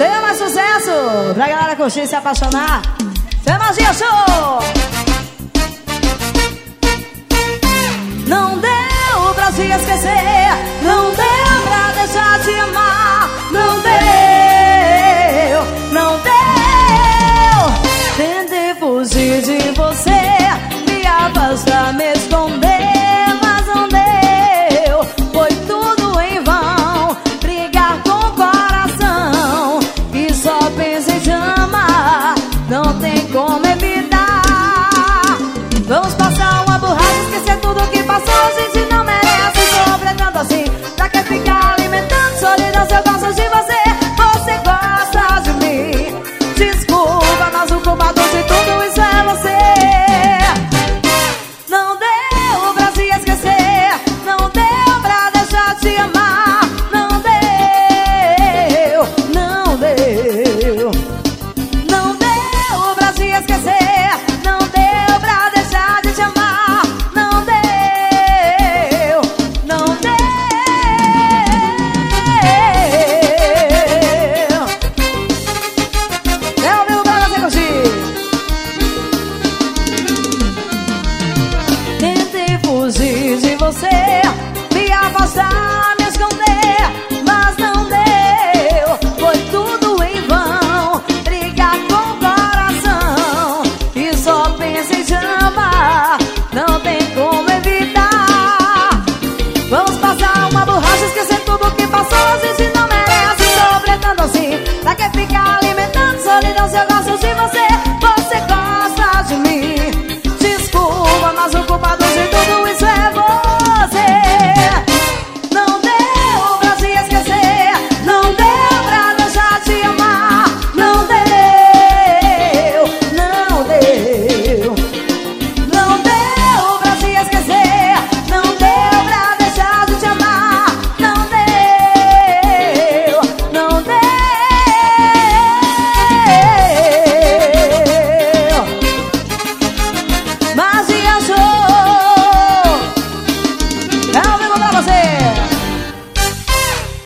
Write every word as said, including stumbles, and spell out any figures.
Tenha mais sucesso pra galera curtir e se apaixonar. Sem magia show! Não deu pra se esquecer, não deu pra deixar de amar. Não deu, não deu. Tentei fugir de você, me afastar, me esconder, mas não deu. Foi tudo em vão, brigar com o coração e só pensei em te amar. Não tem como evitar. Vamos passar uma borracha, esquecer tudo que passou. A gente não merece sofrer tanto assim. Pra que ficar alimentando solidão se eu gosto de você? Você gosta de mim. Desculpa, mas o culpado de tudo isso é você. Não deu pra se esquecer, não deu pra deixar de amar. Não deu, não deu. Não deu pra se esquecer, não deu pra deixar de te amar. Não deu, não deu. É o meu lugar pra você curtir. Tentei fugir de você, me afastar, me esconder, mas não deu. Foi tudo em vão, brigar com o coração e só pensei em te amar. Não tem como evitar. Vamos passar uma borracha, esquecer tudo que passou. A gente não merece sofrer tanto assim. Pra que ficar alimentando solidão se eu gosto de você? Você gosta de mim. Desculpa, mas o culpado de tudo isso é você. Não deu pra se esquecer, não deu pra deixar de amar. Não deu, não deu. Não deu pra se esquecer, não deu pra deixar de te amar. Não deu, não deu. Mas